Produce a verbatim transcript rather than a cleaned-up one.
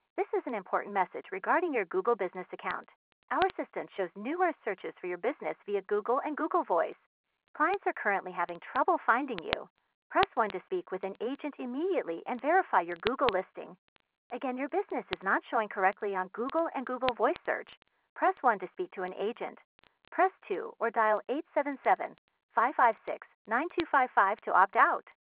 This is an important message regarding your Google Business account. Our assistant shows numerous searches for your business via Google and Google Voice. Clients are currently having trouble finding you. Press one to speak with an agent immediately and verify your Google listing. Again, your business is not showing correctly on Google and Google Voice search. Press one to speak to an agent. Press two or dial eight seven seven, five five six, nine two five five to opt out.